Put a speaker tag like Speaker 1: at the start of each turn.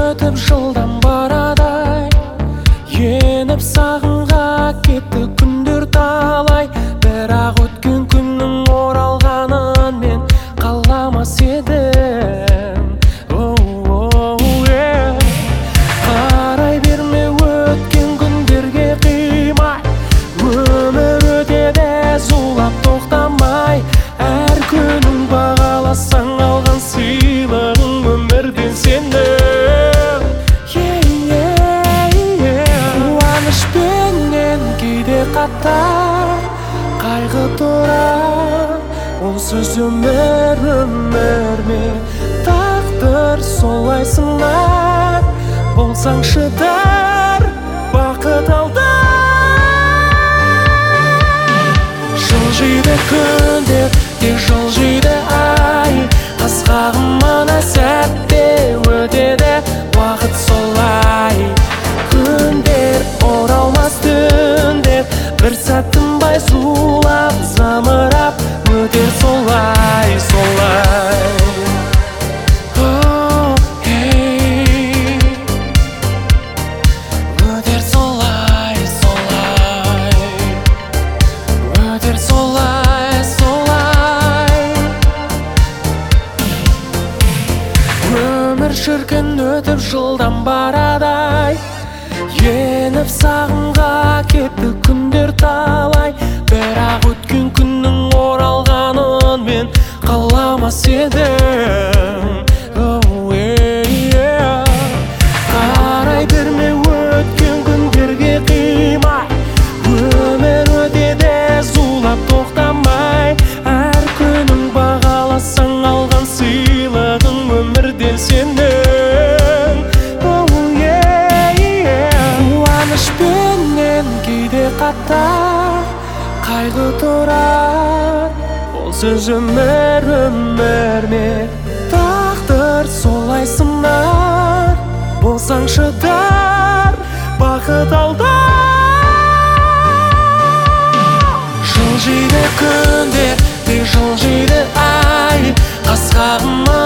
Speaker 1: өтіп жылдан барадай, еніп сағынға кетті күндер талай. Бірақ өткен күннің оралғанын мен қаламас едім. Қарай берме өткен күндерге қимай, өмір өтеді зулап тоқтамай. Әр күнің бағаласаң алған сыйлығың өмірден сенің. Қуанышпенен кейде қатар қайғы тұрар, ол сөз өмір ме, тағдыр солай сынар. Болсаң шыдар бақыт алда, жылжиды күндер де жылжиды ай. Асқағым мана сәтте өтеді уақыт солай. Күндер оралмас түндер, бір сәт тынбай зулап замырап өтер солай, солай. Өтер солай, солай. Өтер солай, солай. Өмір шіркін өтіп жылдан барадай, еніп сағынға кетті күндер талай. Бірақ өткен күннің оралғанын мен қаламас едім. Қарай берме өткен күндерге қимай, өмір өтеді зулап тоқтамай. Әр күнің бағаласаң алған сыйлығың өмірден сенің. Қуанышпенен кейде қатар қайғы тұрар, ол сөз өмір ме, тағдыр солай сынар. Болсаң шыдар бақыт алда, жылжиды күндер де жылжиды ай. Асқағым